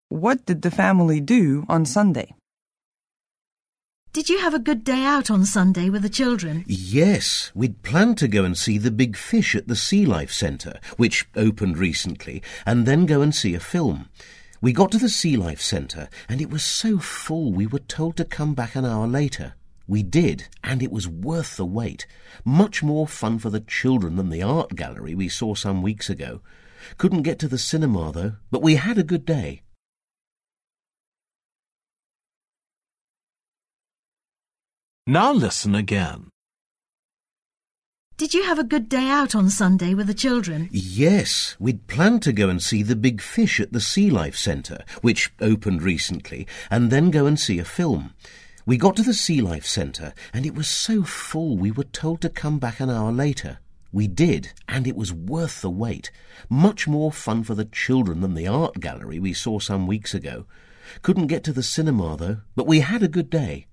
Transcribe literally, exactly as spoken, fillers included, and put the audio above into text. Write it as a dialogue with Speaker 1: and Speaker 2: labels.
Speaker 1: What did the family do on Sunday?
Speaker 2: Did you have a good day out on Sunday with the children?
Speaker 3: Yes, we'd planned to go and see the big fish at the Sea Life Centre, which opened recently, and then go and see a film. We got to the Sea Life Centre, and it was so full we were told to come back an hour later. We did, and it was worth the wait. Much more fun for the children than the art gallery we saw some weeks ago. Couldn't get to the cinema, though, but we had a good day.
Speaker 4: Now listen again.
Speaker 2: Did you have a good day out on Sunday with the children?
Speaker 3: Yes, we'd planned to go and see the big fish at the Sea Life Centre, which opened recently, and then go and see a film. We got to the Sea Life Centre, and it was so full we were told to come back an hour later. We did, and it was worth the wait. Much more fun for the children than the art gallery we saw some weeks ago. Couldn't get to the cinema, though, but we had a good day.